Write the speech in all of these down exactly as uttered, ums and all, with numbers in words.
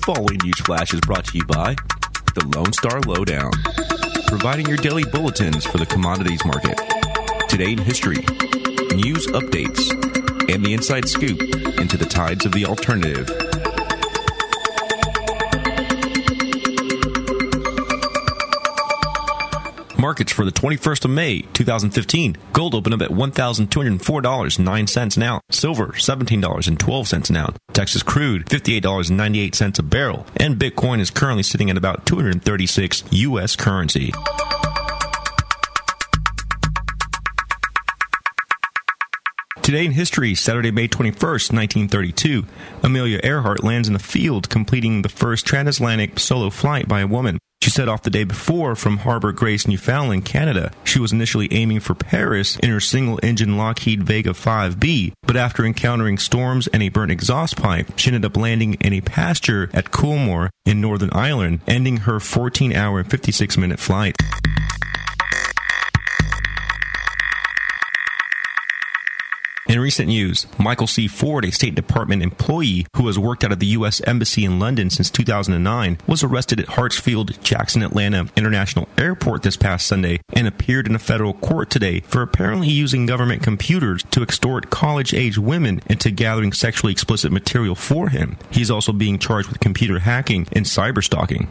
following news flash is brought to you by the Lone Star Lowdown, providing your daily bulletins for the commodities market. Today in history, news updates, and the inside scoop into the tides of the alternative. Markets for the twenty-first of May, two thousand fifteen. Gold opened up at one thousand two hundred four dollars and nine cents an ounce. Silver, seventeen dollars and twelve cents an ounce. Texas crude, fifty-eight dollars and ninety-eight cents a barrel. And Bitcoin is currently sitting at about two hundred thirty-six U S currency. Today in history, Saturday, May twenty-first, nineteen thirty-two, Amelia Earhart lands in the field, completing the first transatlantic solo flight by a woman. She set off the day before from Harbour Grace, Newfoundland, Canada. She was initially aiming for Paris in her single-engine Lockheed Vega five B, but after encountering storms and a burnt exhaust pipe, she ended up landing in a pasture at Coolmore in Northern Ireland, ending her fourteen hour and fifty-six minute flight. In recent news, Michael C. Ford, a State Department employee who has worked out of the U S Embassy in London since two thousand nine, was arrested at Hartsfield-Jackson Atlanta International Airport this past Sunday and appeared in a federal court today for apparently using government computers to extort college-age women into gathering sexually explicit material for him. He's also being charged with computer hacking and cyberstalking.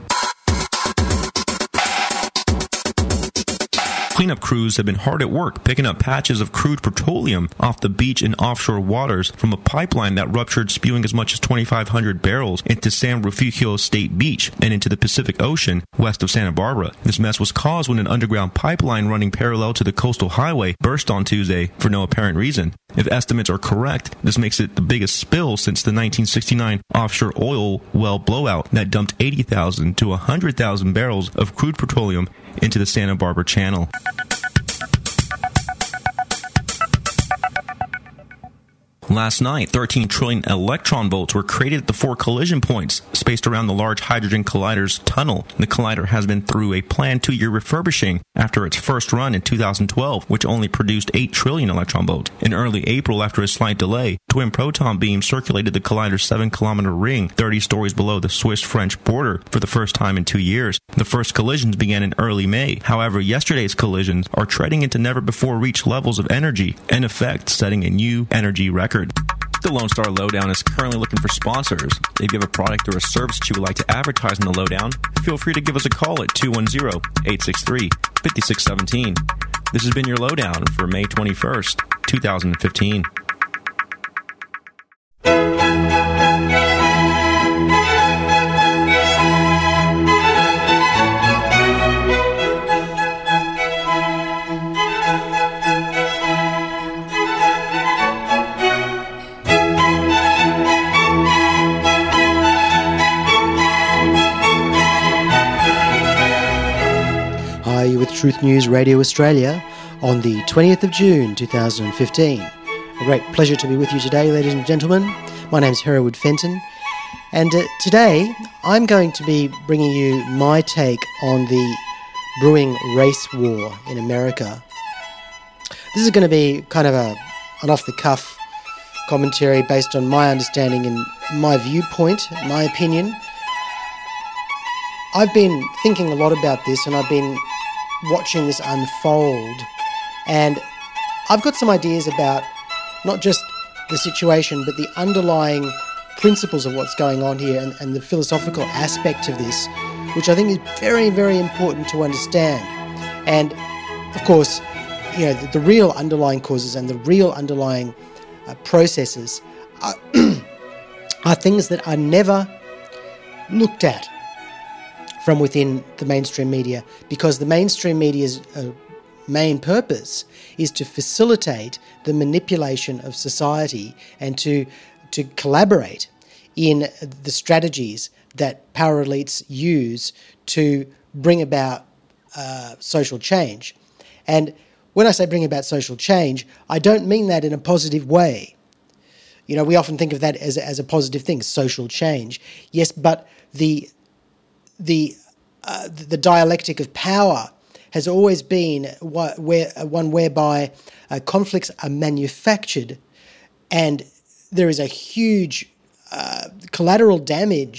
Cleanup crews have been hard at work picking up patches of crude petroleum off the beach and offshore waters from a pipeline that ruptured, spewing as much as twenty-five hundred barrels into San Refugio State Beach and into the Pacific Ocean west of Santa Barbara. This mess was caused when an underground pipeline running parallel to the coastal highway burst on Tuesday for no apparent reason. If estimates are correct, this makes it the biggest spill since the nineteen sixty-nine offshore oil well blowout that dumped eighty thousand to one hundred thousand barrels of crude petroleum into the Santa Barbara Channel. Last night, thirteen trillion electron volts were created at the four collision points spaced around the Large Hadron Collider's tunnel. The collider has been through a planned two-year refurbishing after its first run in two thousand twelve, which only produced eight trillion electron volts. In early April, after a slight delay, twin proton beams circulated the collider's seven-kilometer ring thirty stories below the Swiss-French border for the first time in two years. The first collisions began in early May. However, yesterday's collisions are treading into never-before-reached levels of energy, in effect setting a new energy record. The Lone Star Lowdown is currently looking for sponsors. If you have a product or a service that you would like to advertise in the Lowdown, feel free to give us a call at two one zero, eight six three, five six one seven. This has been your Lowdown for May twenty-first, two thousand fifteen. Are you with Truth News Radio Australia on the twentieth of June two thousand fifteen? A great pleasure to be with you today, ladies and gentlemen. My name's Hereward Fenton, and uh, today I'm going to be bringing you my take on the brewing race war in America. This is going to be kind of a an off-the-cuff commentary based on my understanding and my viewpoint, my opinion. I've been thinking a lot about this, and I've been watching this unfold, and I've got some ideas about not just the situation but the underlying principles of what's going on here and, and the philosophical aspect of this, which I think is very, very important to understand. And of course, you know, the, the real underlying causes and the real underlying uh, processes are, are things that are never looked at from within the mainstream media, because the mainstream media's uh, main purpose is to facilitate the manipulation of society and to to collaborate in the strategies that power elites use to bring about uh, social change. And when I say bring about social change, I don't mean that in a positive way. You know, we often think of that as, as a positive thing, social change. Yes, but the the uh, the dialectic of power has always been wh- where one whereby uh, conflicts are manufactured, and there is a huge uh, collateral damage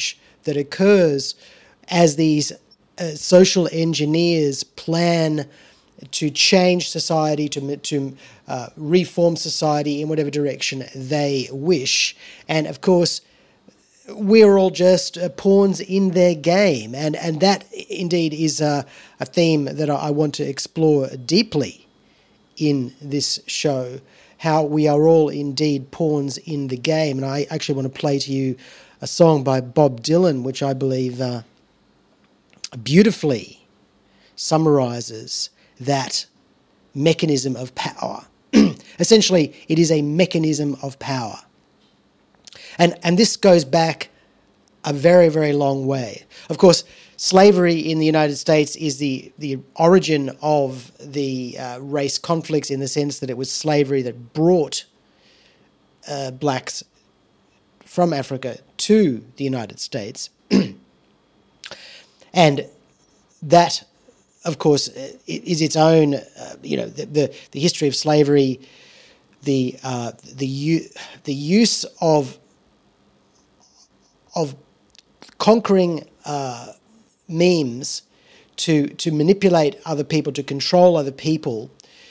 that occurs as these uh, social engineers plan to change society, to to uh, reform society in whatever direction they wish. And of course, we're all just uh, pawns in their game. And, and that indeed is uh, a theme that I want to explore deeply in this show, how we are all indeed pawns in the game. And I actually want to play to you a song by Bob Dylan, which I believe uh, beautifully summarizes that mechanism of power. Essentially, it is a mechanism of power. And and this goes back a very, very long way. Of course, slavery in the United States is the, the origin of the uh, race conflicts, in the sense that it was slavery that brought uh, blacks from Africa to the United States. And that, of course, is its own, uh, you know, the, the, the history of slavery, the uh, the u- the use of of conquering uh, memes to to manipulate other people, to control other people,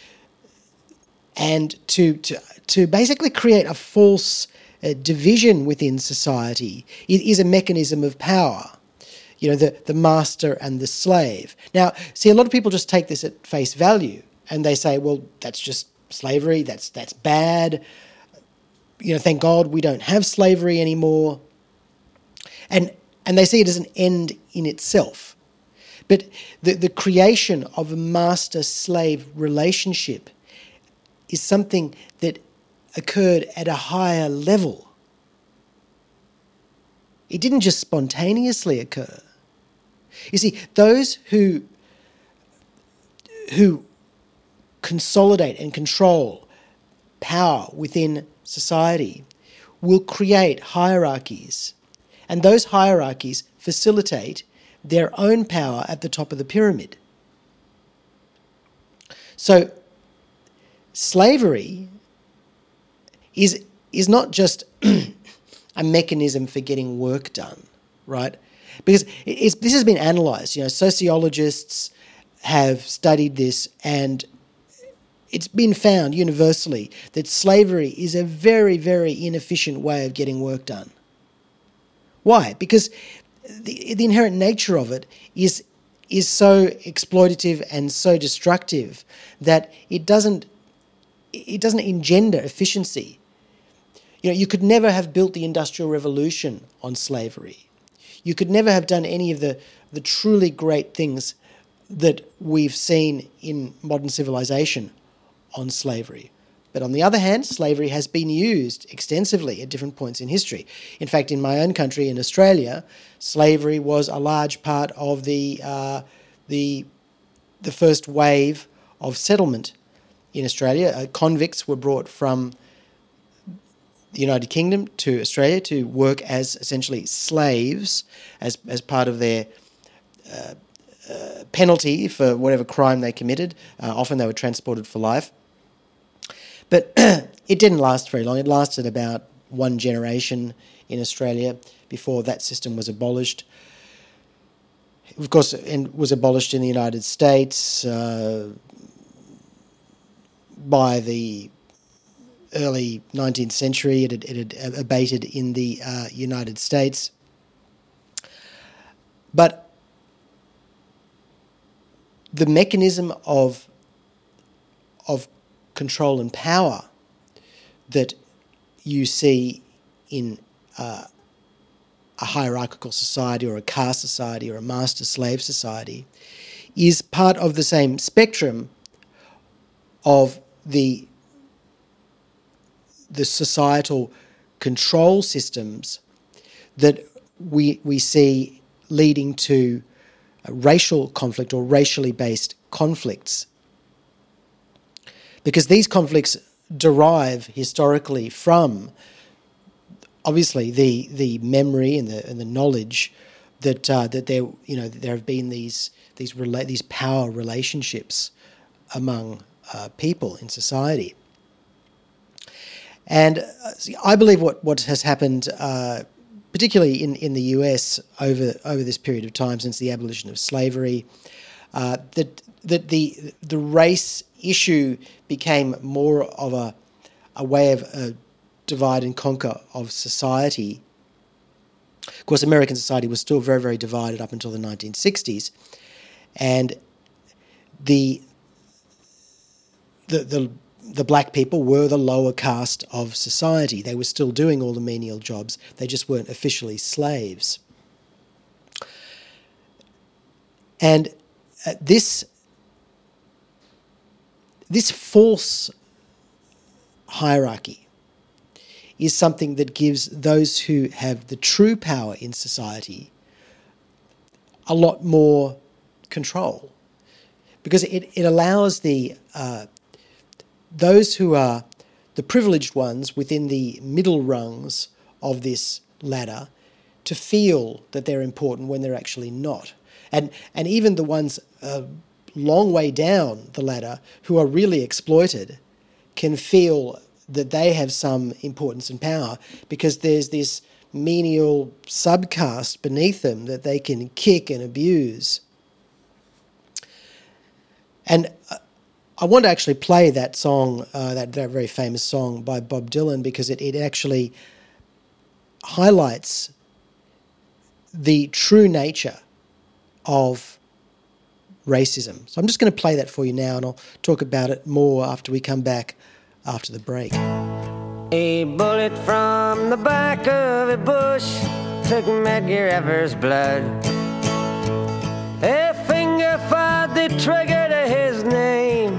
and to to to basically create a false uh, division within society. It is a mechanism of power. You know, the, the master and the slave. Now, see, a lot of people just take this at face value and they say, well, that's just slavery, that's that's bad. You know, thank God we don't have slavery anymore. And and they see it as an end in itself. But the, the creation of a master-slave relationship is something that occurred at a higher level. It didn't just spontaneously occur. You see, those who who consolidate and control power within society will create hierarchies, and those hierarchies facilitate their own power at the top of the pyramid. So slavery is is not just a mechanism for getting work done, right? Because it's, this has been analysed. You know, sociologists have studied this, and it's been found universally that slavery is a very, very inefficient way of getting work done. Why? Because the, the inherent nature of it is is so exploitative and so destructive that it doesn't it doesn't engender efficiency. You know, you could never have built the Industrial Revolution on slavery. You could never have done any of the, the truly great things that we've seen in modern civilization on slavery. But on the other hand, slavery has been used extensively at different points in history. In fact, in my own country, in Australia, slavery was a large part of the uh, the the first wave of settlement in Australia. Uh, convicts were brought from the United Kingdom to Australia to work as essentially slaves as as part of their uh, uh, penalty for whatever crime they committed. Uh, often they were transported for life. But it didn't last very long. It lasted about one generation in Australia before that system was abolished. Of course, it was abolished in the United States uh, by the early nineteenth century. It had, it had abated in the uh, United States. But the mechanism of of control and power that you see in uh, a hierarchical society or a caste society or a master-slave society is part of the same spectrum of the the societal control systems that we we see leading to racial conflict or racially based conflicts. Because these conflicts derive historically from, obviously, the the memory and the and the knowledge that uh, that there you know there have been these these rela- these power relationships among uh, people in society. And I believe what, what has happened uh, particularly in, in the U S over over this period of time since the abolition of slavery, uh, that that the the race issue became more of a a way of a divide and conquer of society. Of course, American society was still very, very divided up until the nineteen sixties, and the the the the black people were the lower caste of society. They were still doing all the menial jobs. They just weren't officially slaves. And uh, this this false hierarchy is something that gives those who have the true power in society a lot more control, because it, it allows the uh, those who are the privileged ones within the middle rungs of this ladder to feel that they're important when they're actually not. And and even the ones a long way down the ladder who are really exploited can feel that they have some importance and power because there's this menial subcaste beneath them that they can kick and abuse. And uh, I want to actually play that song, uh, that, that very famous song by Bob Dylan, because it, it actually highlights the true nature of racism. So I'm just going to play that for you now, and I'll talk about it more after we come back after the break. A bullet from the back of a bush took Medgar Evers' blood. A finger fired the trigger to his name.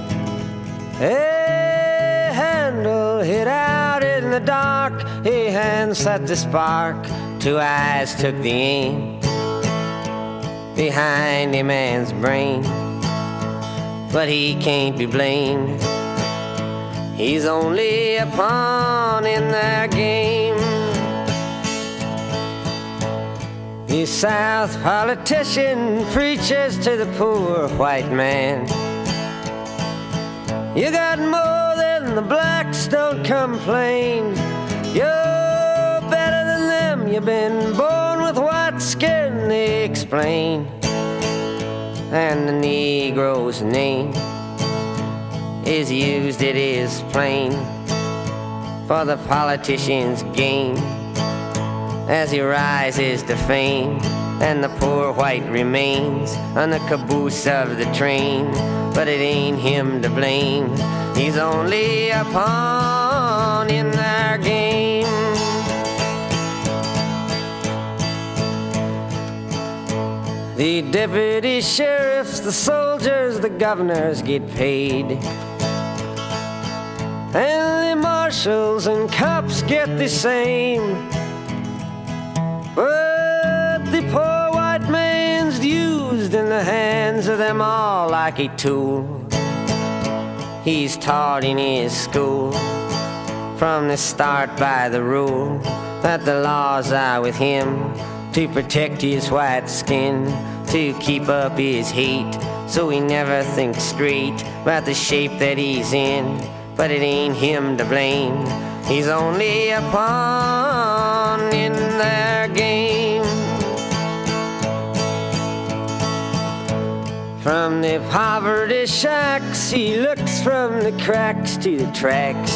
A handle hit out in the dark. A hand set the spark. Two eyes took the aim behind a man's brain. But he can't be blamed. He's only a pawn in their game. The South politician preaches to the poor white man. You got more than the blacks, don't complain. You're better than them, you've been born with white skin, they explain. And the Negro's name is used, it is plain, for the politician's game as he rises to fame, and the poor white remains on the caboose of the train. But it ain't him to blame, he's only a pawn in their game. The deputy sheriffs, the soldiers, the governors get paid, and the marshals and cops get the same. But the poor white man's used in the hands of them all like a tool. He's taught in his school from the start by the rule that the laws are with him to protect his white skin, to keep up his hate, so he never thinks straight about the shape that he's in. But it ain't him to blame, he's only a pawn in their game. From the poverty shacks, he looks from the cracks to the tracks,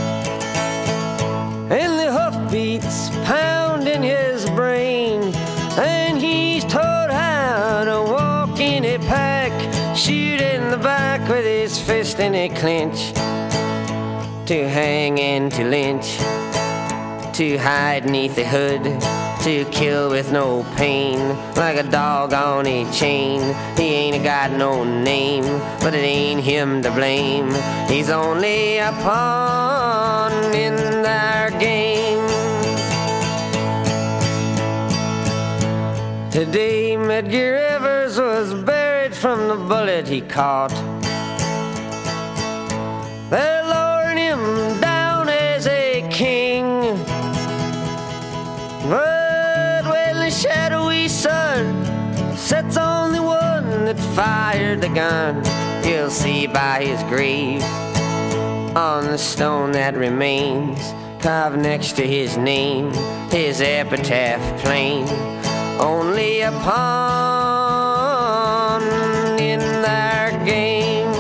and the hoofbeats pound in his brain, and he's taught how to walk in a pack, shoot in the back with his fist in a clinch, to hang and to lynch, to hide neath the hood, to kill with no pain, like a dog on a chain. He ain't got no name, but it ain't him to blame, he's only a pawn in their game. Today Medgar Evers was buried from the bullet he caught. They're lowering him down as a king, but when the shadowy sun sets on the one that fired the gun, you'll see by his grave, on the stone that remains, carved next to his name, his epitaph plain. Only a pawn in their game.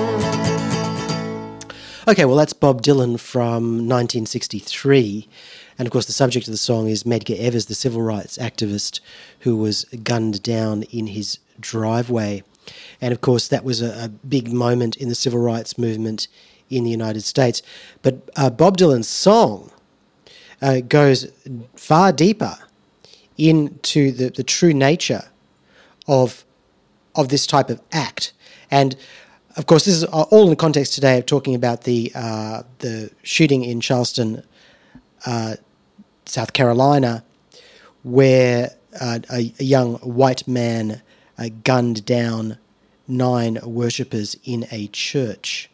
Okay, well, that's Bob Dylan from nineteen sixty-three. And, of course, the subject of the song is Medgar Evers, the civil rights activist who was gunned down in his driveway. And, of course, that was a, a big moment in the civil rights movement in the United States. But uh, Bob Dylan's song uh, goes far deeper into the, the true nature of, of this type of act. And, of course, this is all in the context today of talking about the, uh, the shooting in Charleston, uh, South Carolina, where uh, a, a young white man uh, gunned down nine worshippers in a church.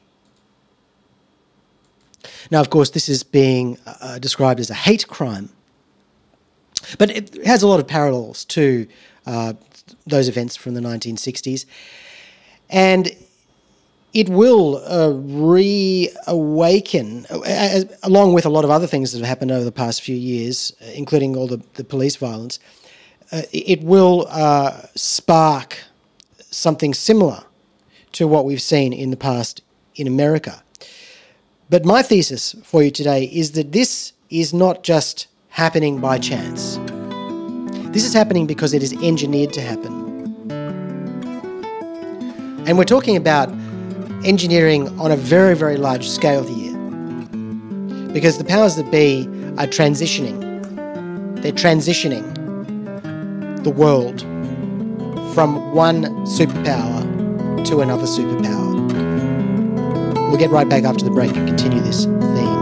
Now, of course, this is being uh, described as a hate crime, but it has a lot of parallels to uh, those events from the nineteen sixties, and it will uh, reawaken, uh, along with a lot of other things that have happened over the past few years, uh, including all the, the police violence, uh, it will uh, spark something similar to what we've seen in the past in America. But my thesis for you today is that this is not just happening by chance. This is happening because it is engineered to happen. And we're talking about engineering on a very, very large scale here, because the powers that be are transitioning. They're transitioning the world from one superpower to another superpower. We'll get right back after the break and continue this theme.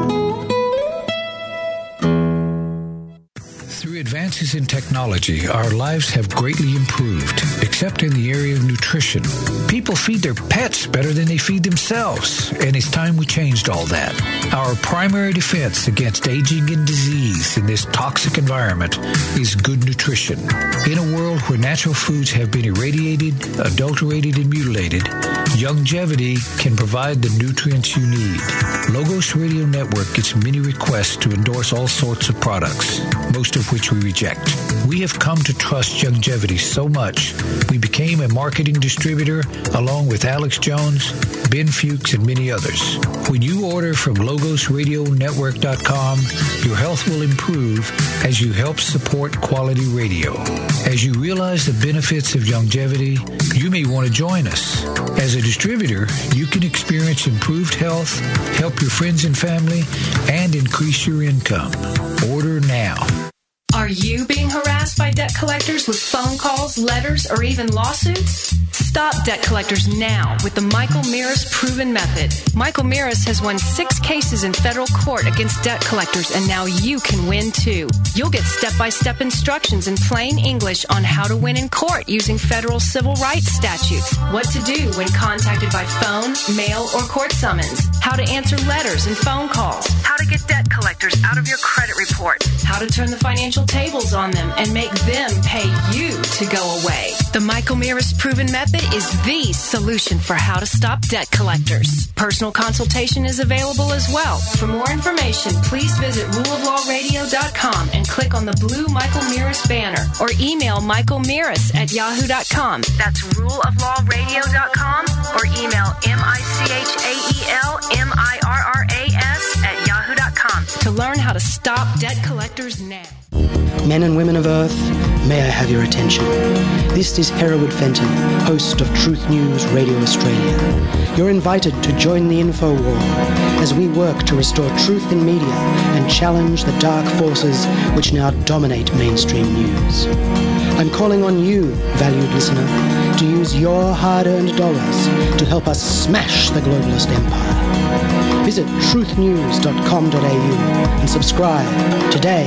Through advances in technology, our lives have greatly improved, except in the area of nutrition. People feed their pets better than they feed themselves, and it's time we changed all that. Our primary defense against aging and disease in this toxic environment is good nutrition. In a world where natural foods have been irradiated, adulterated, and mutilated, Youngevity can provide the nutrients you need. Logos Radio Network gets many requests to endorse all sorts of products, most of which we reject. We have come to trust Youngevity so much, we became a marketing distributor along with Alex Jones, Ben Fuchs, and many others. When you order from logos radio network dot com, your health will improve as you help support quality radio. As you realize the benefits of Youngevity, you may want to join us. As a distributor, you can experience improved health, help your friends and family, and increase your income. Order now. Are you being harassed by debt collectors with phone calls, letters, or even lawsuits? Stop debt collectors now with the Michael Mirris Proven Method. Michael Mirris has won six cases in federal court against debt collectors, and now you can win too. You'll get step-by-step instructions in plain English on how to win in court using federal civil rights statutes, what to do when contacted by phone, mail, or court summons, how to answer letters and phone calls, how to get debt collectors out of your credit report, how to turn the financial tables on them and make them pay you to go away. The Michael Mirris Proven Method is the solution for how to stop debt collectors. Personal consultation is available as well. For more information, please visit rule of law radio dot com and click on the blue Michael Mirris banner, or email michael mirris at yahoo dot com. That's rule of law radio dot com, or email M I C H A E L M I R R A S at yahoo dot com to learn how to stop debt collectors now. Men and women of Earth, may I have your attention. This is Hereward Fenton, host of Truth News Radio Australia. You're invited to join the info war as we work to restore truth in media and challenge the dark forces which now dominate mainstream news. I'm calling on you, valued listener, to use your hard-earned dollars to help us smash the globalist empire. Visit truth news dot com dot a u and subscribe today.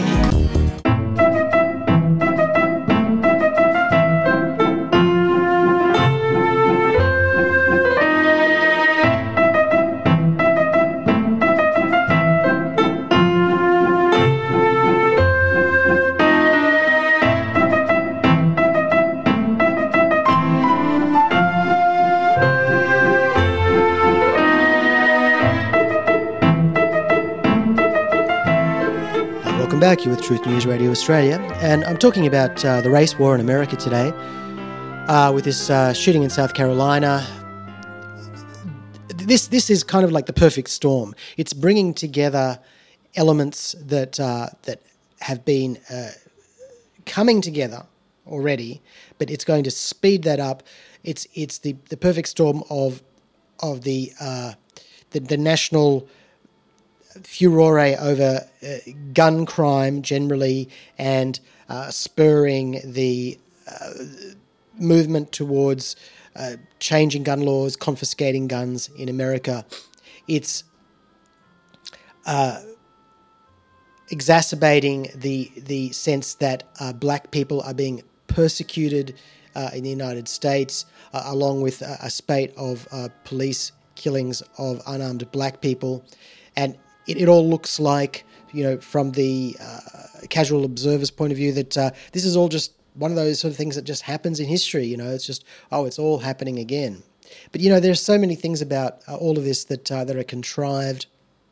back. You're with Truth News Radio Australia, and I'm talking about uh, the race war in America today uh, with this uh, shooting in South Carolina. This this is kind of like the perfect storm. It's bringing together elements that uh, that have been uh, coming together already, but it's going to speed that up. It's it's the, the perfect storm of of the uh, the, the national furore over uh, gun crime generally, and uh, spurring the uh, movement towards uh, changing gun laws, confiscating guns in America. It's uh, exacerbating the the sense that uh, black people are being persecuted uh, in the United States, uh, along with a, a spate of uh, police killings of unarmed black people. And It, it all looks like, you know, from the uh, casual observer's point of view, that uh, this is all just one of those sort of things that just happens in history. You know, it's just, oh, it's all happening again. But, you know, there's so many things about uh, all of this that uh, that are contrived.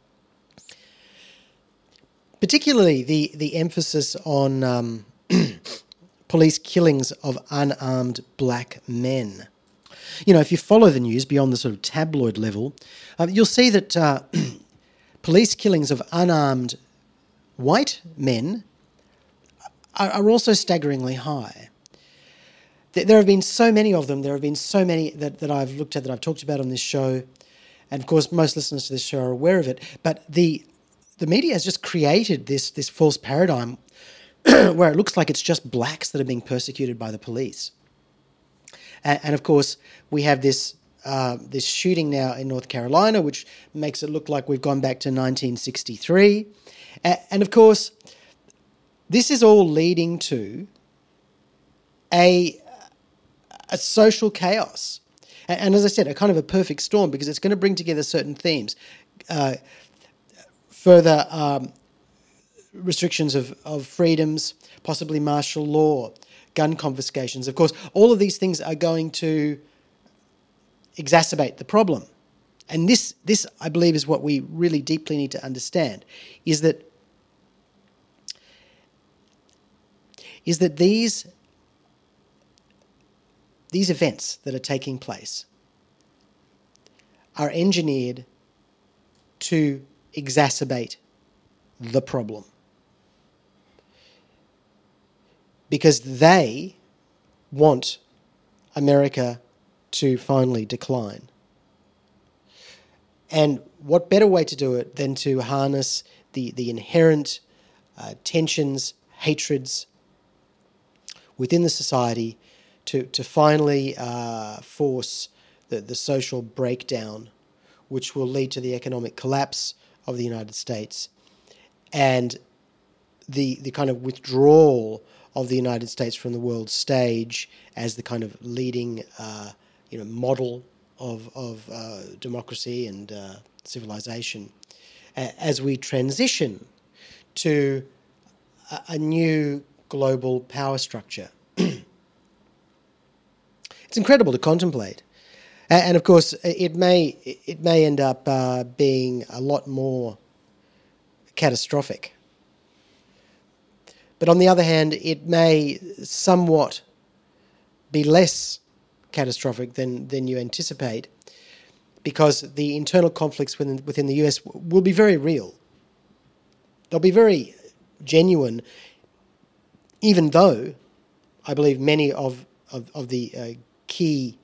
Particularly the, the emphasis on um, police killings of unarmed black men. You know, if you follow the news beyond the sort of tabloid level, uh, you'll see that Uh, police killings of unarmed white men are, are also staggeringly high. There, there have been so many of them. There have been so many that, that I've looked at, that I've talked about on this show. And of course, most listeners to this show are aware of it. But the the media has just created this, this false paradigm where it looks like it's just blacks that are being persecuted by the police. And, and of course, we have this Uh, this shooting now in North Carolina, which makes it look like we've gone back to nineteen sixty-three. A- and of course, this is all leading to a, a social chaos. And, and as I said, a kind of a perfect storm, because it's going to bring together certain themes. Uh, further um, restrictions of, of freedoms, possibly martial law, gun confiscations. Of course, all of these things are going to exacerbate the problem. And this, this, I believe, is what we really deeply need to understand, is that is that these, these events that are taking place are engineered to exacerbate the problem. Because they want America to finally decline. And what better way to do it than to harness the, the inherent uh, tensions, hatreds within the society to, to finally uh, force the, the social breakdown, which will lead to the economic collapse of the United States and the, the kind of withdrawal of the United States from the world stage as the kind of leading uh, you know, model of of uh, democracy and uh, civilization, as we transition to a, a new global power structure. It's incredible to contemplate, and of course, it may it may end up uh, being a lot more catastrophic. But on the other hand, it may somewhat be less catastrophic than, than you anticipate, because the internal conflicts within, within the U S will be very real. They'll be very genuine, even though I believe many of, of, of the uh, key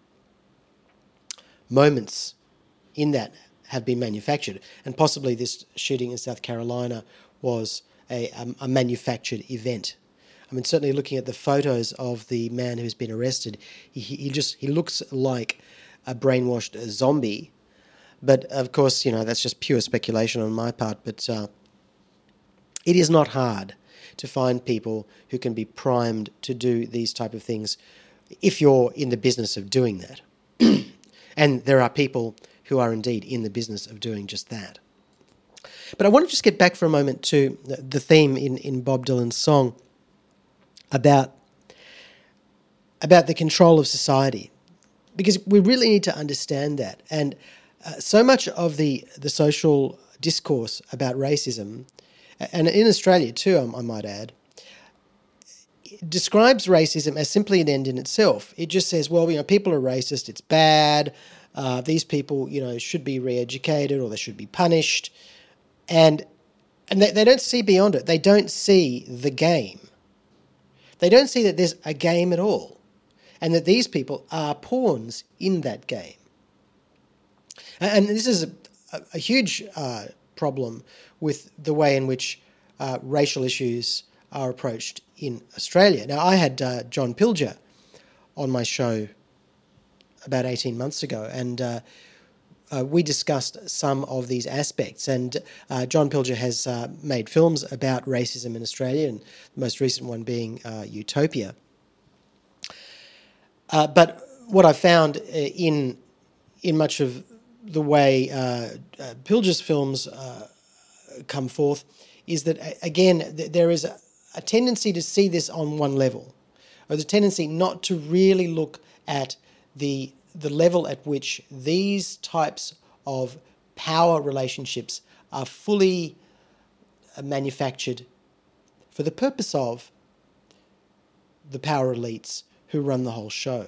moments in that have been manufactured. And possibly this shooting in South Carolina was a, a, a manufactured event. I mean, certainly looking at the photos of the man who's been arrested, he, he just he looks like a brainwashed zombie. But of course, you know, that's just pure speculation on my part. But uh, it is not hard to find people who can be primed to do these type of things if you're in the business of doing that. And there are people who are indeed in the business of doing just that. But I want to just get back for a moment to the theme in, in Bob Dylan's song about, about the control of society, because we really need to understand that. And uh, so much of the, the social discourse about racism and in Australia too, I might add, describes racism as simply an end in itself. It just says, well, you know, people are racist, it's bad, uh, these people, you know, should be re-educated or they should be punished, and and they, they don't see beyond it. They don't see the game. They don't see that there's a game at all, and that these people are pawns in that game. And this is a, a, a huge uh, problem with the way in which uh, racial issues are approached in Australia. Now, I had uh, John Pilger on my show about eighteen months ago, and uh, uh, we discussed some of these aspects. And uh, John Pilger has uh, made films about racism in Australia, and the most recent one being uh, Utopia. Uh, but what I found in in much of the way uh, uh, Pilger's films uh, come forth is that, again, th- there is a, a tendency to see this on one level, or the tendency not to really look at the the level at which these types of power relationships are fully uh, manufactured for the purpose of the power elites who run the whole show.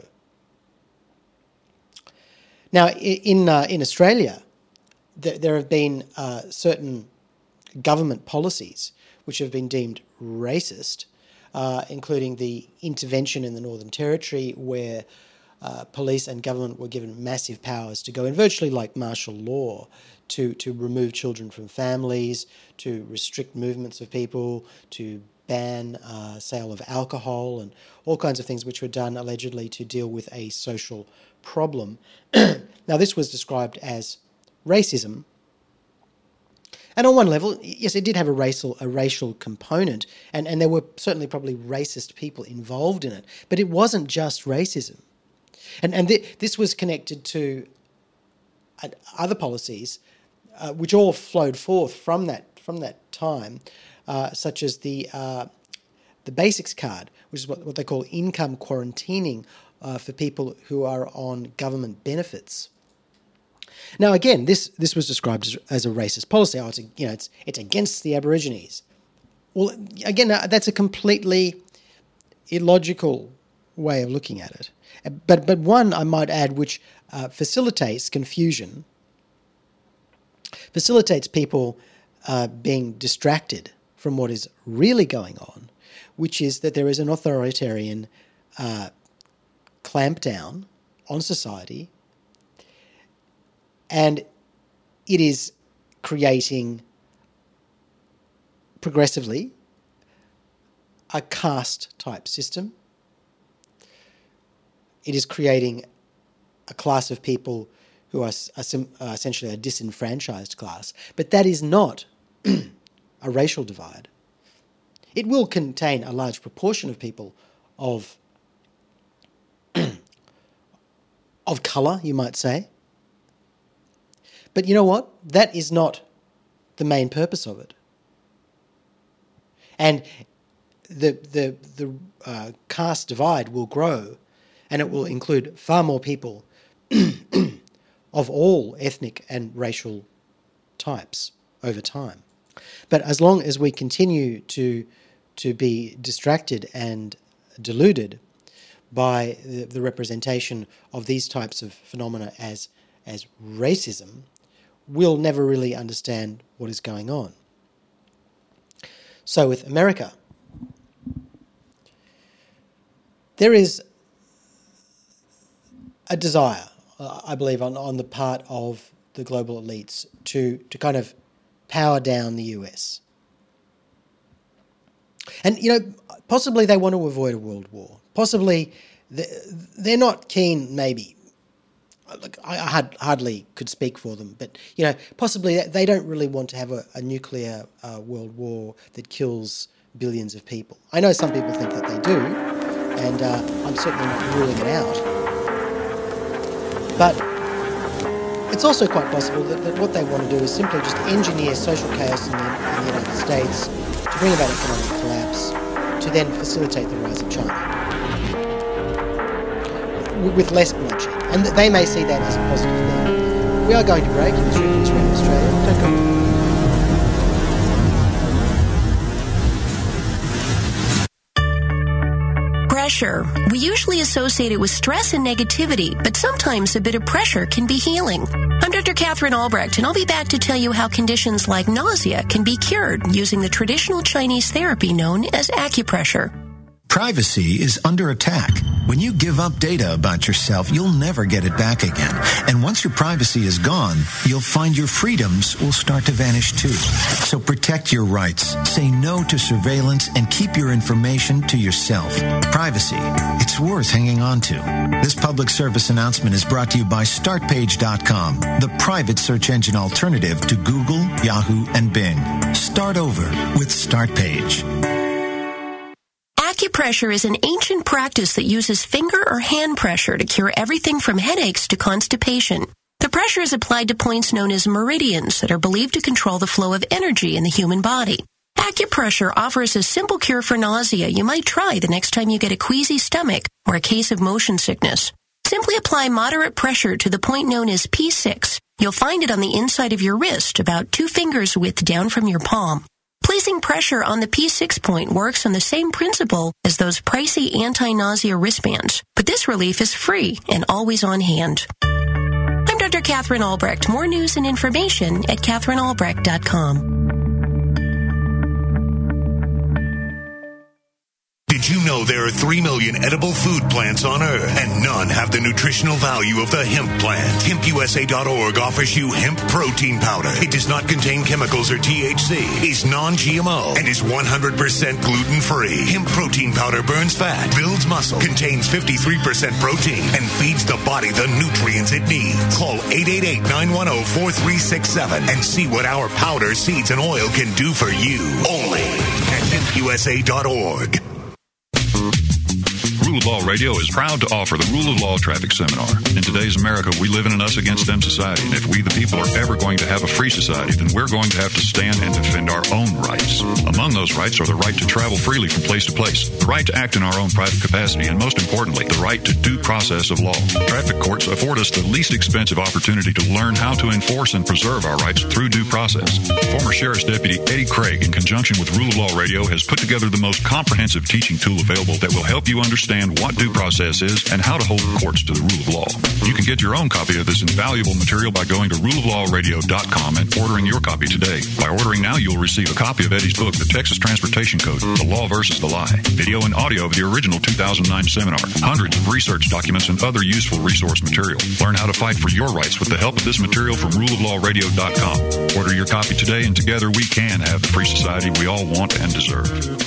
Now, in uh, in Australia, th- there have been uh, certain government policies which have been deemed racist, uh, including the intervention in the Northern Territory, where uh, police and government were given massive powers to go in virtually like martial law to, to remove children from families, to restrict movements of people, to ban uh, sale of alcohol, and all kinds of things which were done allegedly to deal with a social problem. Now, this was described as racism. And on one level, yes, it did have a racial a racial component, and, and there were certainly probably racist people involved in it, but it wasn't just racism. And and th- this was connected to uh, other policies uh, which all flowed forth from that from that time, uh, such as the uh, the Basics Card, which is what, what they call income quarantining uh, for people who are on government benefits. Now, again, this this was described as, as a racist policy. Oh, it's a, you know, it's it's against the Aborigines. Well, again, that's a completely illogical way of looking at it. But but one, I might add, which uh, facilitates confusion, facilitates people uh, being distracted from what is really going on, which is that there is an authoritarian uh, clampdown on society, and it is creating progressively a caste-type system. It is creating a class of people who are, are, sim, are essentially a disenfranchised class. But that is not a racial divide. It will contain a large proportion of people of, of colour, you might say. But you know what? That is not the main purpose of it. And the the the uh, caste divide will grow, and it will include far more people of all ethnic and racial types over time. But as long as we continue to to be distracted and deluded by the, the representation of these types of phenomena as as racism, we'll never really understand what is going on. So with America, there is a desire, uh, I believe, on, on the part of the global elites to, to kind of power down the U S. And, you know, possibly they want to avoid a world war. Possibly they're not keen, maybe. Look, I hardly could speak for them, but, you know, possibly they don't really want to have a, a nuclear uh, world war that kills billions of people. I know some people think that they do, and uh, I'm certainly not ruling it out. But it's also quite possible that, that what they want to do is simply just engineer social chaos in the, in the United States to bring about economic collapse, to then facilitate the rise of China with less bloodshed. And they may see that as a positive thing. We are going to break in this Radio Australia. Don't go. Pressure. We usually associate it with stress and negativity, but sometimes a bit of pressure can be healing. I'm Doctor Catherine Albrecht, and I'll be back to tell you how conditions like nausea can be cured using the traditional Chinese therapy known as acupressure. Privacy is under attack. When you give up data about yourself, you'll never get it back again. And once your privacy is gone, you'll find your freedoms will start to vanish too. So protect your rights, say no to surveillance, and keep your information to yourself. Privacy, it's worth hanging on to. This public service announcement is brought to you by start page dot com, the private search engine alternative to Google, Yahoo, and Bing. Start over with StartPage. Acupressure is an ancient practice that uses finger or hand pressure to cure everything from headaches to constipation. The pressure is applied to points known as meridians that are believed to control the flow of energy in the human body. Acupressure offers a simple cure for nausea you might try the next time you get a queasy stomach or a case of motion sickness. Simply apply moderate pressure to the point known as P six. You'll find it on the inside of your wrist, about two fingers width down from your palm. Placing pressure on the P six point works on the same principle as those pricey anti-nausea wristbands, but this relief is free and always on hand. I'm Doctor Catherine Albrecht. More news and information at catherine albrecht dot com. Did you know there are three million edible food plants on Earth, and none have the nutritional value of the hemp plant? hemp u s a dot org offers you hemp protein powder. It does not contain chemicals or T H C, is non-G M O, and is one hundred percent gluten-free. Hemp protein powder burns fat, builds muscle, contains fifty-three percent protein, and feeds the body the nutrients it needs. Call eight eight eight, nine one zero, four three six seven and see what our powder, seeds, and oil can do for you. Only at hemp u s a dot org. Rule of Law Radio is proud to offer the Rule of Law Traffic Seminar. In today's America, we live in an us-against-them society, and if we, the people, are ever going to have a free society, then we're going to have to stand and defend our own rights. Among those rights are the right to travel freely from place to place, the right to act in our own private capacity, and most importantly, the right to due process of law. Traffic courts afford us the least expensive opportunity to learn how to enforce and preserve our rights through due process. Former Sheriff's Deputy Eddie Craig, in conjunction with Rule of Law Radio, has put together the most comprehensive teaching tool available that will help you understand what due process is and how to hold courts to the rule of law. You can get your own copy of this invaluable material by going to rule of law radio dot com and ordering your copy today. By ordering now, you'll receive a copy of Eddie's book, The Texas Transportation Code, The Law versus the Lie, video and audio of the original two thousand nine seminar, hundreds of research documents, and other useful resource material. Learn how to fight for your rights with the help of this material from rule of law radio dot com. Order your copy today, and together we can have the free society we all want and deserve.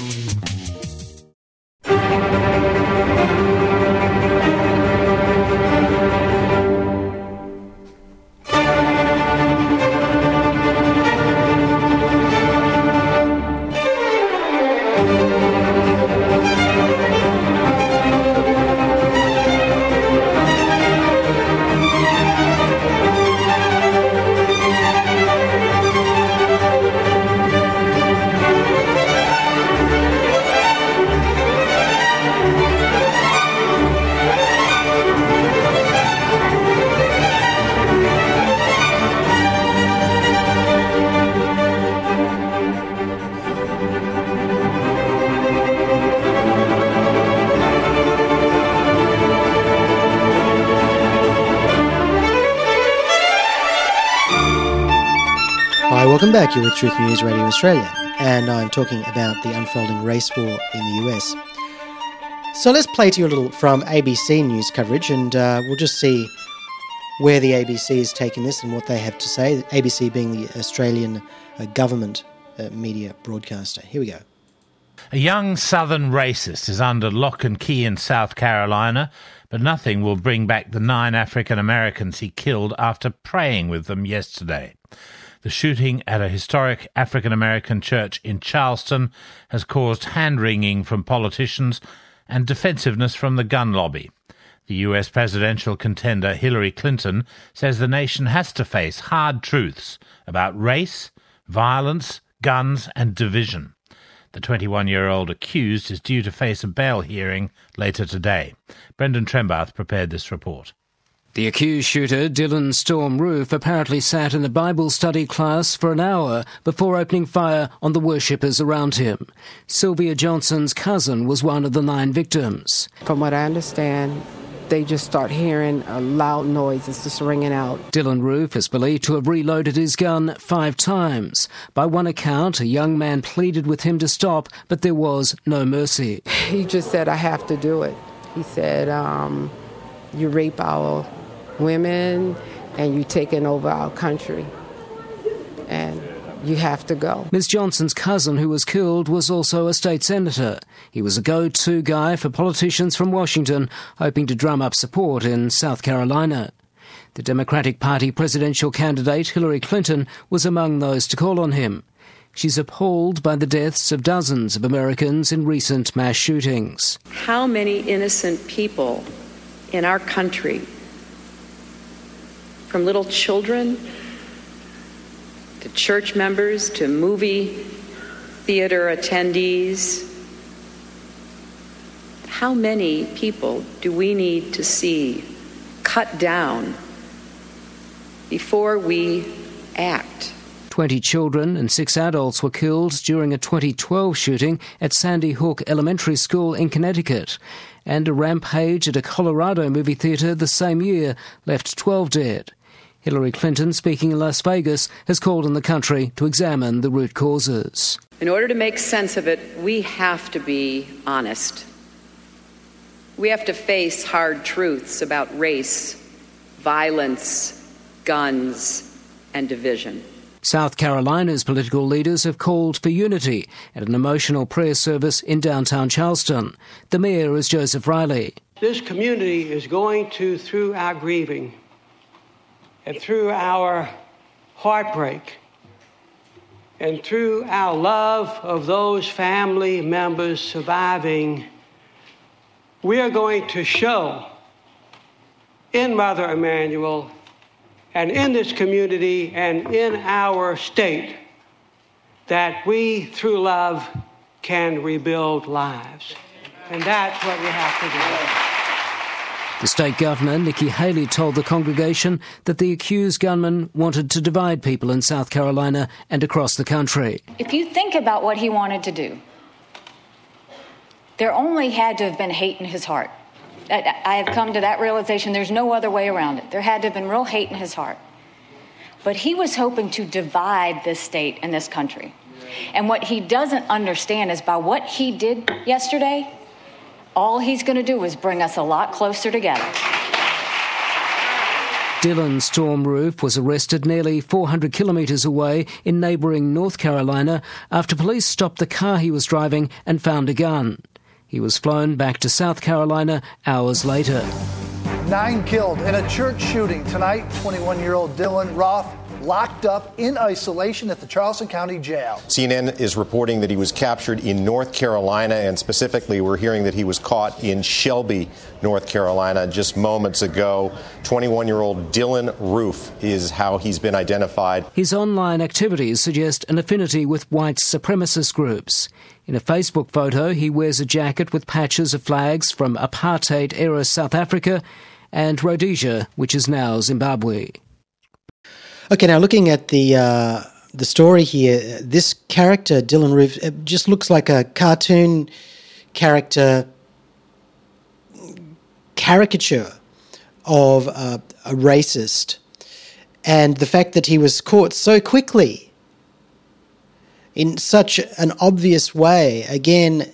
Welcome back. You're with Truth News Radio Australia, and I'm talking about the unfolding race war in the U S. So let's play to you a little from A B C News coverage, and uh, we'll just see where the A B C is taking this and what they have to say. A B C being the Australian uh, government uh, media broadcaster. Here we go. A young southern racist is under lock and key in South Carolina, but nothing will bring back the nine African Americans he killed after praying with them yesterday. The shooting at a historic African-American church in Charleston has caused hand-wringing from politicians and defensiveness from the gun lobby. The U S presidential contender Hillary Clinton says the nation has to face hard truths about race, violence, guns and division. The twenty-one-year-old accused is due to face a bail hearing later today. Brendan Trembath prepared this report. The accused shooter, Dylan Storm Roof, apparently sat in a Bible study class for an hour before opening fire on the worshippers around him. Sylvia Johnson's cousin was one of the nine victims. From what I understand, they just start hearing uh, loud noises just ringing out. Dylan Roof is believed to have reloaded his gun five times. By one account, a young man pleaded with him to stop, but there was no mercy. He just said, I have to do it. He said, um, you rape our women and you taking over our country. And you have to go. Miz Johnson's cousin, who was killed, was also a state senator. He was a go-to guy for politicians from Washington, hoping to drum up support in South Carolina. The Democratic Party presidential candidate, Hillary Clinton, was among those to call on him. She's appalled by the deaths of dozens of Americans in recent mass shootings. How many innocent people in our country, from little children to church members, to movie theater attendees. How many people do we need to see cut down before we act? Twenty children and six adults were killed during a twenty twelve shooting at Sandy Hook Elementary School in Connecticut, and a rampage at a Colorado movie theater the same year left twelve dead. Hillary Clinton, speaking in Las Vegas, has called on the country to examine the root causes. In order to make sense of it, we have to be honest. We have to face hard truths about race, violence, guns, and division. South Carolina's political leaders have called for unity at an emotional prayer service in downtown Charleston. The mayor is Joseph Riley. This community is going to, through our grieving, and through our heartbreak, and through our love of those family members surviving, we are going to show in Mother Emanuel and in this community and in our state that we, through love, can rebuild lives. And that's what we have to do. The state governor, Nikki Haley, told the congregation that the accused gunman wanted to divide people in South Carolina and across the country. If you think about what he wanted to do, there only had to have been hate in his heart. I have come to that realization. There's no other way around it. There had to have been real hate in his heart. But he was hoping to divide this state and this country. And what he doesn't understand is by what he did yesterday, all he's going to do is bring us a lot closer together. Dylan Storm Roof was arrested nearly four hundred kilometres away in neighbouring North Carolina after police stopped the car he was driving and found a gun. He was flown back to South Carolina hours later. Nine killed in a church shooting tonight. twenty-one-year-old Dylan Roof locked up in isolation at the Charleston County Jail. C N N is reporting that he was captured in North Carolina, and specifically we're hearing that he was caught in Shelby, North Carolina, just moments ago. twenty-one-year-old Dylan Roof is how he's been identified. His online activities suggest an affinity with white supremacist groups. In a Facebook photo, he wears a jacket with patches of flags from apartheid-era South Africa and Rhodesia, which is now Zimbabwe. Okay, now looking at the uh, the story here, this character, Dylan Roof, just looks like a cartoon character caricature of uh, a racist. And the fact that he was caught so quickly in such an obvious way, again,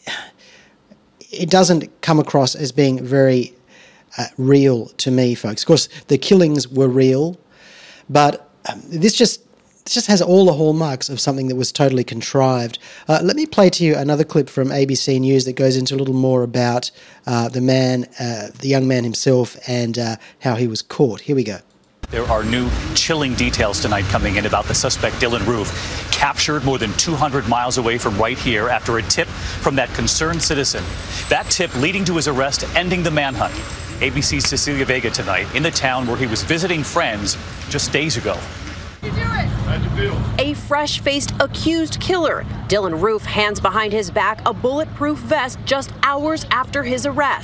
it doesn't come across as being very uh, real to me, folks. Of course, the killings were real. But um, this just this just has all the hallmarks of something that was totally contrived. Uh, let me play to you another clip from A B C News that goes into a little more about uh, the man, uh, the young man himself, and uh, how he was caught. Here we go. There are new chilling details tonight coming in about the suspect Dylan Roof, captured more than two hundred miles away from right here after a tip from that concerned citizen. That tip leading to his arrest, ending the manhunt. A B C's Cecilia Vega tonight in the town where he was visiting friends just days ago. You do it. How'd you feel? A fresh-faced accused killer. Dylan Roof hands behind his back a bulletproof vest just hours after his arrest.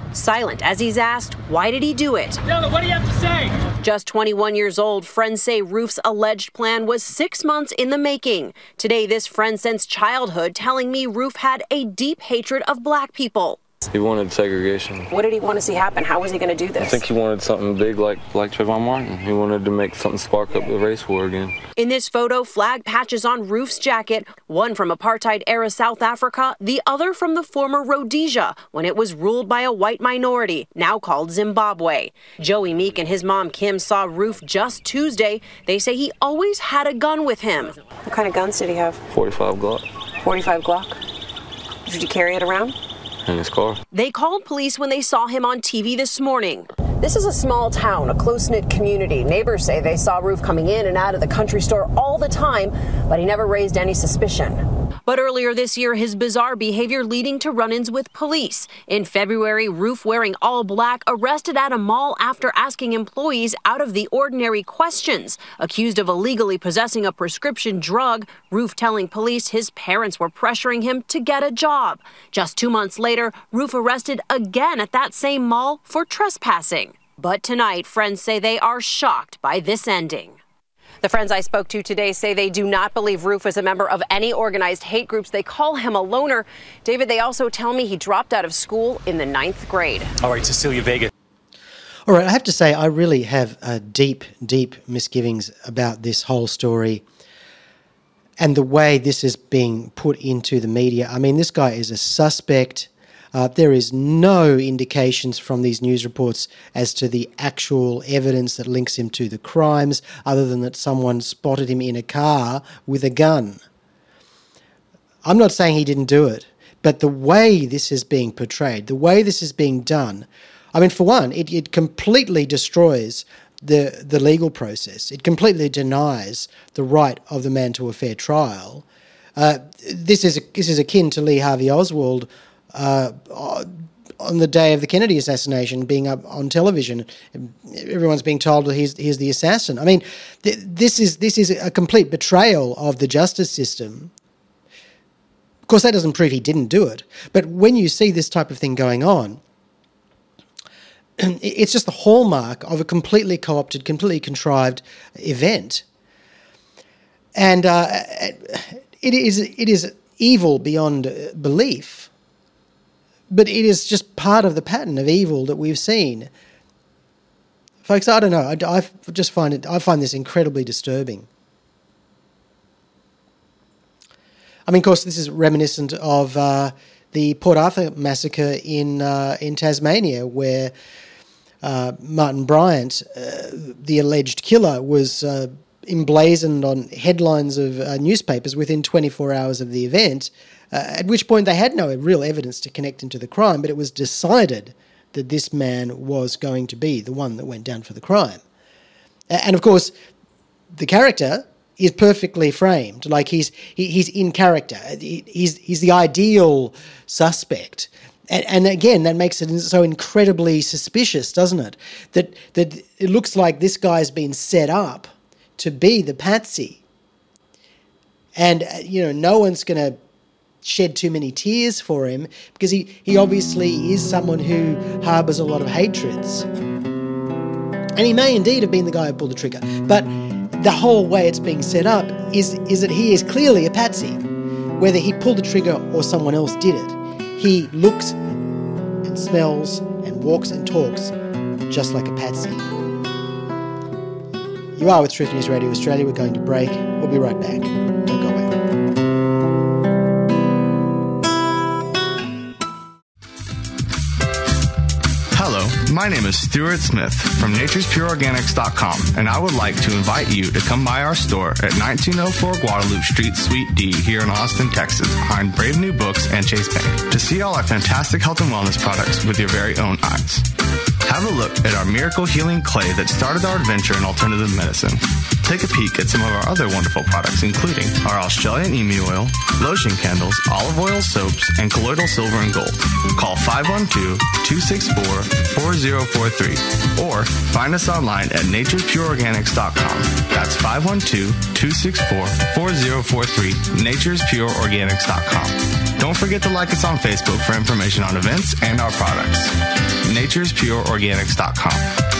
silent as he's asked, why did he do it? Dylan, what do you have to say? Just twenty-one years old, friends say Roof's alleged plan was six months in the making. Today, this friend since childhood telling me Roof had a deep hatred of black people. He wanted segregation. What did he want to see happen? How was he going to do this? I think he wanted something big like, like Trayvon Martin. He wanted to make something spark up the race war again. In this photo, flag patches on Roof's jacket, one from apartheid-era South Africa, the other from the former Rhodesia, when it was ruled by a white minority, now called Zimbabwe. Joey Meek and his mom Kim saw Roof just Tuesday. They say he always had a gun with him. What kind of guns did he have? forty-five Glock. forty-five Glock? Did you carry it around? In his car. They called police when they saw him on T V this morning. This is a small town, a close-knit community. Neighbors say they saw Roof coming in and out of the country store all the time, but he never raised any suspicion. But earlier this year, his bizarre behavior leading to run-ins with police. In February, Roof, wearing all black, arrested at a mall after asking employees out of the ordinary questions. Accused of illegally possessing a prescription drug, Roof telling police his parents were pressuring him to get a job. Just two months later, Roof arrested again at that same mall for trespassing. But tonight, friends say they are shocked by this ending. The friends I spoke to today say they do not believe Roof is a member of any organized hate groups. They call him a loner. David, they also tell me he dropped out of school in the ninth grade. All right, Cecilia Vega. All right, I have to say I really have uh, deep, deep misgivings about this whole story and the way this is being put into the media. I mean, this guy is a suspect. Uh, there is no indications from these news reports as to the actual evidence that links him to the crimes, other than that someone spotted him in a car with a gun. I'm not saying he didn't do it, but the way this is being portrayed, the way this is being done, I mean, for one, it, it completely destroys the, the legal process. It completely denies the right of the man to a fair trial. Uh, this is this is akin to Lee Harvey Oswald Uh, on the day of the Kennedy assassination, being up on television, everyone's being told that he's he's the assassin. I mean, th- this is this is a complete betrayal of the justice system. Of course, that doesn't prove he didn't do it, but when you see this type of thing going on, it's just the hallmark of a completely co-opted, completely contrived event, and uh, it is it is evil beyond belief. But it is just part of the pattern of evil that we've seen. Folks, I don't know. I, I just find it. I find this incredibly disturbing. I mean, of course, this is reminiscent of uh, the Port Arthur massacre in uh, in Tasmania, where uh, Martin Bryant, uh, the alleged killer, was uh, emblazoned on headlines of uh, newspapers within twenty-four hours of the event. Uh, at which point they had no real evidence to connect him to the crime, but it was decided that this man was going to be the one that went down for the crime. And of course, the character is perfectly framed, like he's he, he's in character. He's he's the ideal suspect. And, and again, that makes it so incredibly suspicious, doesn't it? That that it looks like this guy's been set up to be the patsy. And, you know, no one's going to shed too many tears for him because he, he obviously is someone who harbours a lot of hatreds. And he may indeed have been the guy who pulled the trigger. But the whole way it's being set up is, is that he is clearly a patsy. Whether he pulled the trigger or someone else did it, he looks and smells and walks and talks just like a patsy. You are with Truth News Radio Australia. We're going to break. We'll be right back. Don't go away. Hello, my name is Stuart Smith from natures pure organics dot com, and I would like to invite you to come by our store at nineteen oh four Guadalupe Street, Suite D, here in Austin, Texas, behind Brave New Books and Chase Bank, to see all our fantastic health and wellness products with your very own eyes. Have a look at our miracle healing clay that started our adventure in alternative medicine. Take a peek at some of our other wonderful products, including our Australian emu oil, lotion candles, olive oil soaps, and colloidal silver and gold. Call five one two, two six four, four zero four three or find us online at natures pure organics dot com. That's five one two, two six four, four zero four three, natures pure organics dot com. Don't forget to like us on Facebook for information on events and our products. natures pure organics dot com.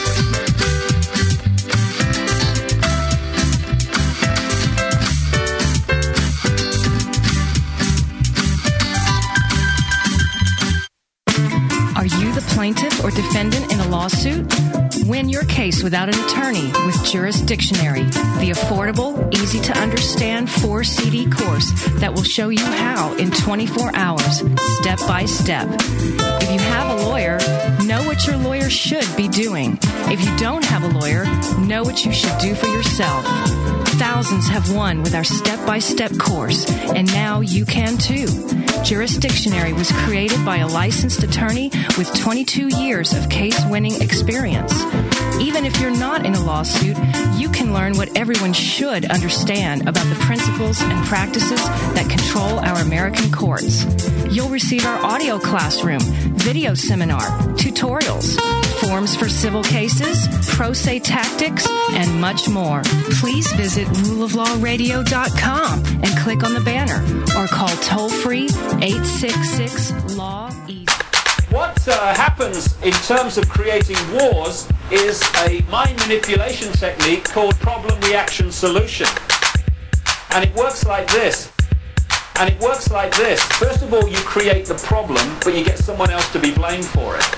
Are you the plaintiff or defendant in a lawsuit? Win your case without an attorney with Jurisdictionary, the affordable, easy-to-understand four C D course that will show you how in twenty-four hours, step by step. If you have a lawyer, know what your lawyer should be doing. If you don't have a lawyer, know what you should do for yourself. Thousands have won with our step-by-step course, and now you can too. Jurisdictionary was created by a licensed attorney with twenty-two years of case-winning experience. Even if you're not in a lawsuit, you can learn what everyone should understand about the principles and practices that control our American courts. You'll receive our audio classroom, video seminar, tutorials, forms for civil cases, pro se tactics, and much more. Please visit rule of law radio dot com and click on the banner or call toll-free eight six six law E. What uh, happens in terms of creating wars is a mind manipulation technique called problem reaction solution. And it works like this. And it works like this. First of all, you create the problem, but you get someone else to be blamed for it.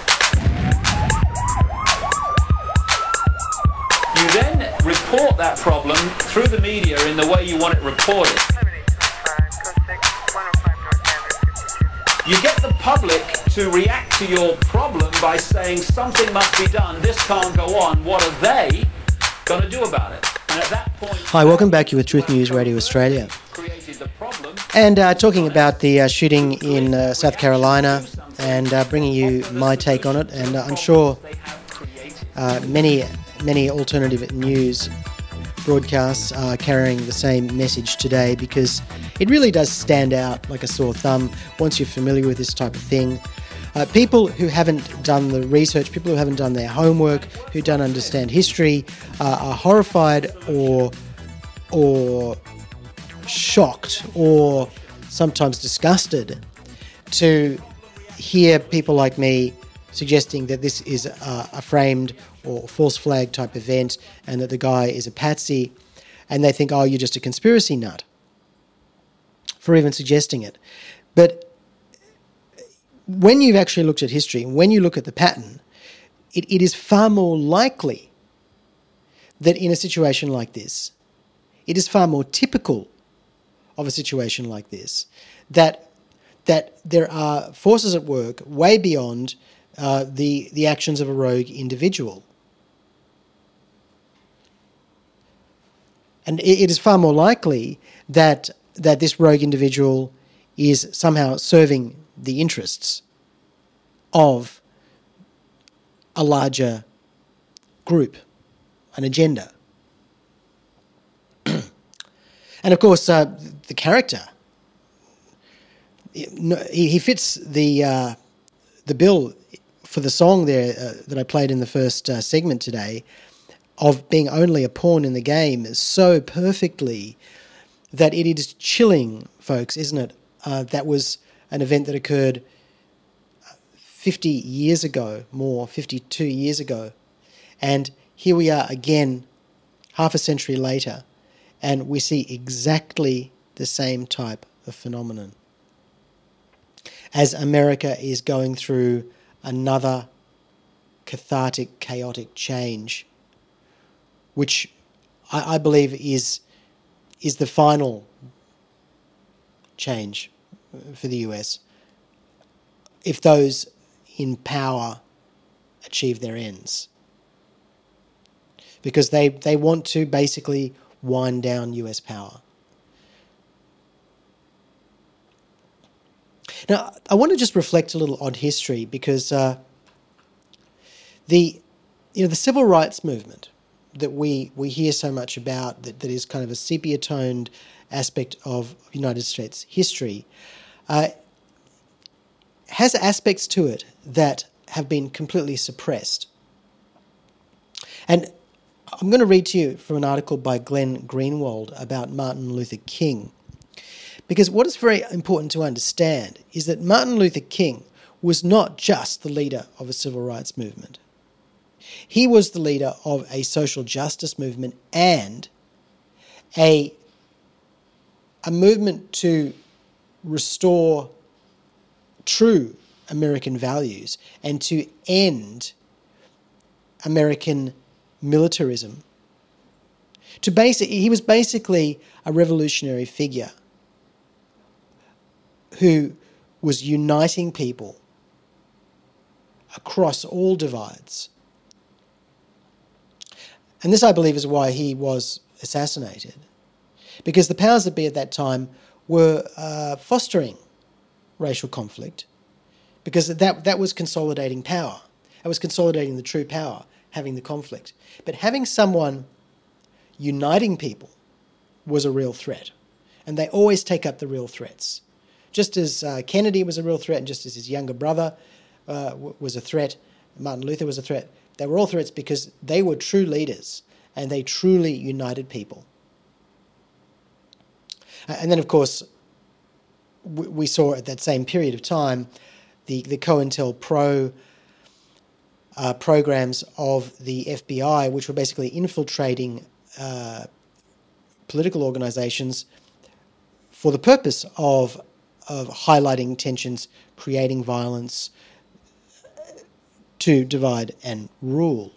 You then report that problem through the media in the way you want it reported. You get the public to react to your problem by saying something must be done, this can't go on, what are they going to do about it? And at that point... Hi, welcome back. You're with Truth News Radio Australia. And uh, talking about the uh, shooting in uh, South Carolina and uh, bringing you my take on it. And uh, I'm sure uh, many, many alternative news broadcasts are carrying the same message today, because it really does stand out like a sore thumb once you're familiar with this type of thing. Uh, people who haven't done the research, people who haven't done their homework, who don't understand history, uh, are horrified or or shocked or sometimes disgusted to hear people like me suggesting that this is a, a framed or false flag type event and that the guy is a patsy, and they think, oh, you're just a conspiracy nut for even suggesting it. But when you've actually looked at history, when you look at the pattern, it, it is far more likely that in a situation like this, it is far more typical of a situation like this, that that there are forces at work way beyond uh, the the actions of a rogue individual. And it is far more likely that that this rogue individual is somehow serving the interests of a larger group, an agenda. And of course, uh, the character, he, he fits the uh, the bill for the song there uh, that I played in the first uh, segment today, of being only a pawn in the game, so perfectly that it is chilling, folks, isn't it? Uh, that was an event that occurred fifty years ago, more, fifty-two years ago. And here we are again, half a century later, and we see exactly the same type of phenomenon. As America is going through another cathartic, chaotic change, which I, I believe is is the final change for the U S if those in power achieve their ends. Because they, they want to basically wind down U S power. Now, I want to just reflect a little on history, because uh, the you know the civil rights movement that we, we hear so much about, that, that is kind of a sepia-toned aspect of United States history, uh, has aspects to it that have been completely suppressed. And I'm going to read to you from an article by Glenn Greenwald about Martin Luther King, Because what is very important to understand is that Martin Luther King was not just the leader of a civil rights movement. He was the leader of a social justice movement and a, a movement to restore true American values and to end American militarism. To basic, he was basically a revolutionary figure who was uniting people across all divides. And this, I believe, is why he was assassinated. Because the powers that be at that time were uh, fostering racial conflict, because that, that was consolidating power. It was consolidating the true power, having the conflict. But having someone uniting people was a real threat. And they always take up the real threats. Just as uh, Kennedy was a real threat, and just as his younger brother uh, w- was a threat, Martin Luther was a threat, they were all threats because they were true leaders and they truly united people. Uh, and then, of course, w- we saw at that same period of time the, the COINTELPRO uh, programs of the F B I, which were basically infiltrating uh, political organizations for the purpose of of highlighting tensions, creating violence, to divide and rule.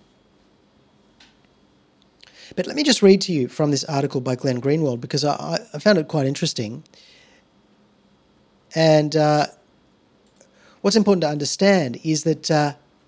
But let me just read to you from this article by Glenn Greenwald, because I, I found it quite interesting. And uh, what's important to understand is that uh,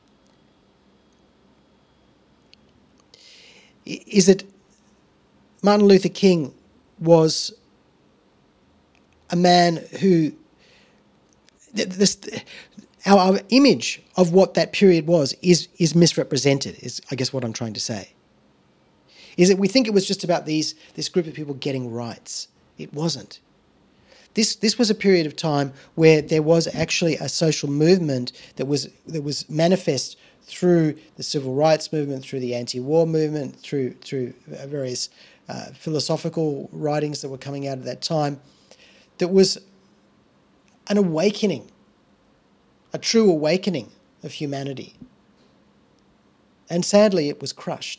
is that Martin Luther King was a man who, this, our, our image of what that period was is is misrepresented, is I guess what I'm trying to say. Is that we think it was just about these this group of people getting rights. It wasn't. This this was a period of time where there was actually a social movement that was that was manifest through the civil rights movement, through the anti-war movement, through through various uh, philosophical writings that were coming out at that time. That was an awakening, a true awakening of humanity. And sadly, it was crushed.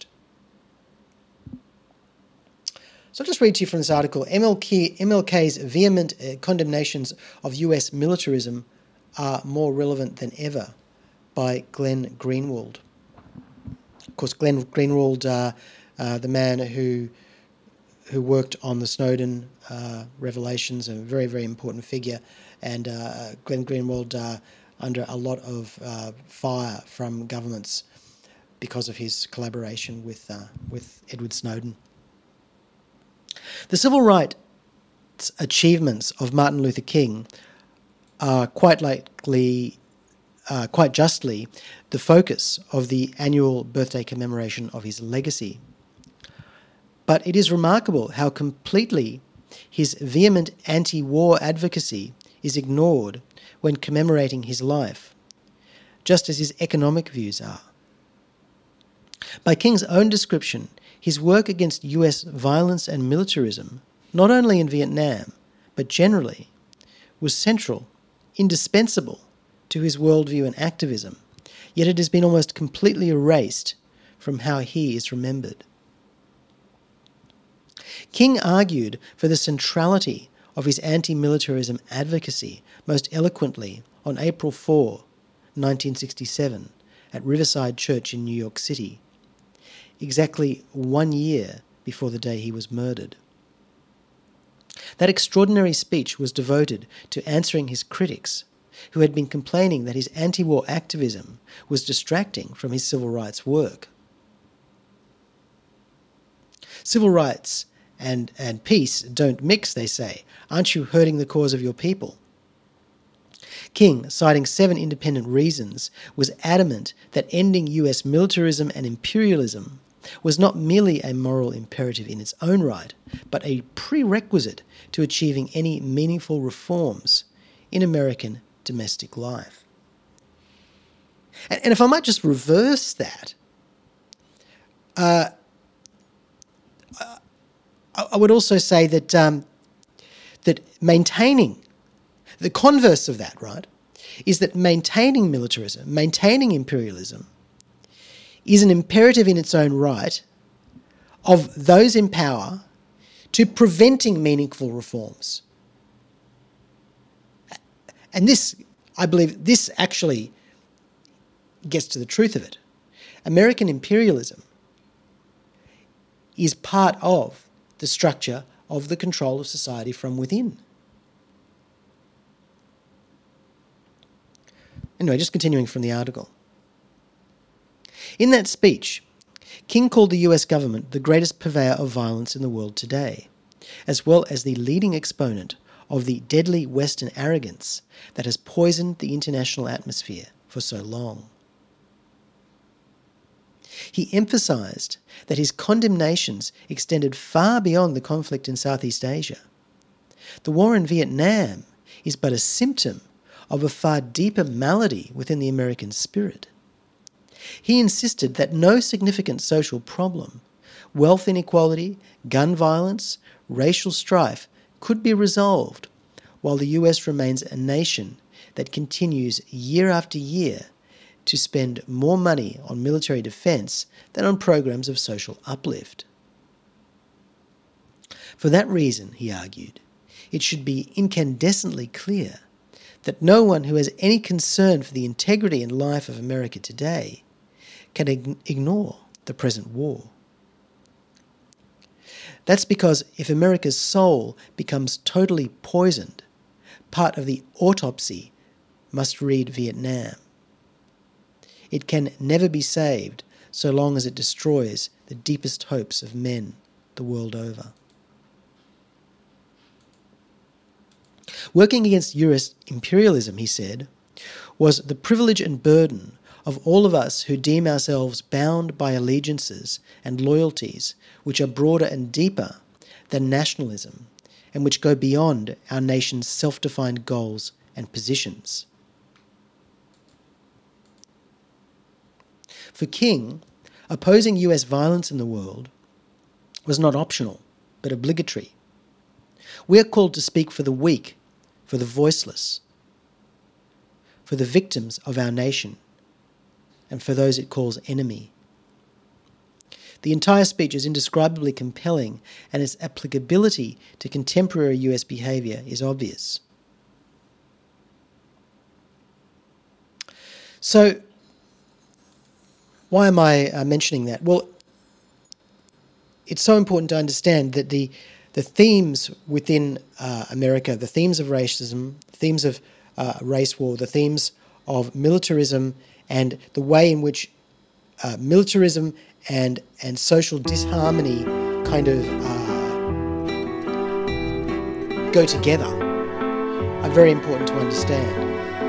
So I'll just read to you from this article. M L K, M L K's vehement uh, condemnations of U S militarism are more relevant than ever, by Glenn Greenwald. Of course, Glenn Greenwald, uh, uh, the man who who worked on the Snowden uh, revelations, a very, very important figure, and uh, Glenn Greenwald uh, under a lot of uh, fire from governments because of his collaboration with uh, with Edward Snowden. The civil rights achievements of Martin Luther King are quite likely, uh, quite justly, the focus of the annual birthday commemoration of his legacy. But it is remarkable how completely his vehement anti-war advocacy is ignored when commemorating his life, just as his economic views are. By King's own description, his work against U S violence and militarism, not only in Vietnam, but generally, was central, indispensable to his worldview and activism, yet it has been almost completely erased from how he is remembered. King argued for the centrality of his anti-militarism advocacy most eloquently on April fourth, nineteen sixty-seven, at Riverside Church in New York City, exactly one year before the day he was murdered. That extraordinary speech was devoted to answering his critics, who had been complaining that his anti-war activism was distracting from his civil rights work. Civil rights and, and peace don't mix, they say. Aren't you hurting the cause of your people? King, citing seven independent reasons, was adamant that ending U S militarism and imperialism was not merely a moral imperative in its own right, but a prerequisite to achieving any meaningful reforms in American domestic life. And, and if I might just reverse that, uh, I would also say that um, that maintaining, the converse of that, right, is that maintaining militarism, maintaining imperialism, is an imperative in its own right of those in power to preventing meaningful reforms. And this, I believe, this actually gets to the truth of it. American imperialism is part of the structure of the control of society from within. Anyway, just continuing from the article. In that speech, King called the U S government the greatest purveyor of violence in the world today, as well as the leading exponent of the deadly Western arrogance that has poisoned the international atmosphere for so long. He emphasised that his condemnations extended far beyond the conflict in Southeast Asia. The war in Vietnam is but a symptom of a far deeper malady within the American spirit. He insisted that no significant social problem, wealth inequality, gun violence, racial strife, could be resolved while the U S remains a nation that continues year after year to spend more money on military defence than on programs of social uplift. For that reason, he argued, it should be incandescently clear that no one who has any concern for the integrity and life of America today can ig- ignore the present war. That's because if America's soul becomes totally poisoned, part of the autopsy must read Vietnam. It can never be saved so long as it destroys the deepest hopes of men the world over. Working against U S imperialism, he said, was the privilege and burden of all of us who deem ourselves bound by allegiances and loyalties which are broader and deeper than nationalism and which go beyond our nation's self-defined goals and positions. For King, opposing U S violence in the world was not optional, but obligatory. We are called to speak for the weak, for the voiceless, for the victims of our nation, and for those it calls enemy. The entire speech is indescribably compelling, and its applicability to contemporary U S behaviour is obvious. So, why am I uh, mentioning that? Well, it's so important to understand that the the themes within uh, America, the themes of racism, the themes of uh, race war, the themes of militarism, and the way in which uh, militarism and and social disharmony kind of uh, go together are very important to understand.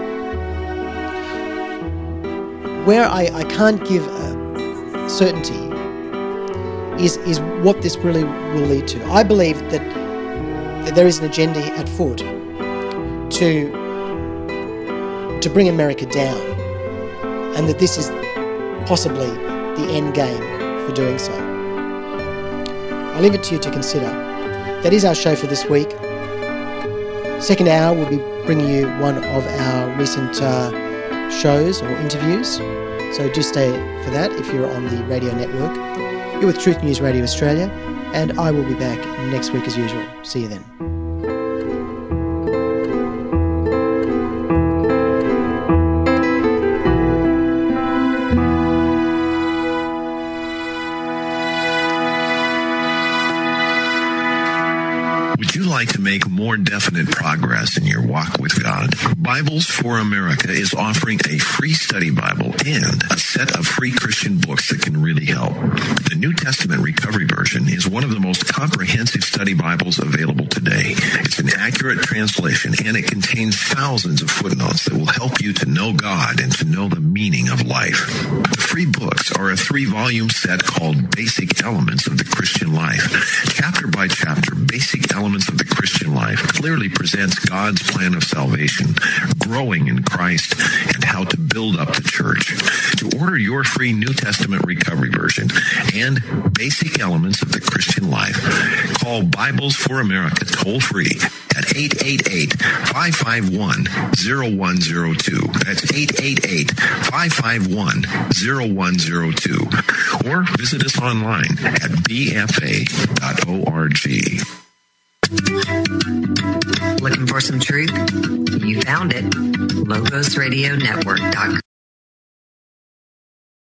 Where I, I can't give uh, certainty is is what this really will lead to. I believe that, that there is an agenda at foot to to bring America down, and that this is possibly the end game for doing so. I leave it to you to consider. That is our show for this week. Second hour, we'll be bringing you one of our recent uh, shows or interviews, so do stay for that if you're on the radio network. You're with Truth News Radio Australia, and I will be back next week as usual. See you then. Like to make more definite progress in your walk with God, Bibles for America is offering a free study Bible and a set of free Christian books that can really help. The New Testament Recovery Version is one of the most comprehensive study Bibles available today. It's an accurate translation, and it contains thousands of footnotes that will help you to know God and to know the meaning of life. The free books are a three-volume set called Basic Elements of the Christian Life. Chapter by chapter, Basic Elements of the Christian Life clearly presents God's plan of salvation, growing in Christ, and how to build up the church. To order your free New Testament Recovery Version and Basic Elements of the Christian Life, call Bibles for America toll-free at eight eight eight, five five one, zero one zero two. That's eight eight eight, five five one, zero one zero two. Or visit us online at b f a dot org. Looking for some truth? You found it. logos radio network dot com.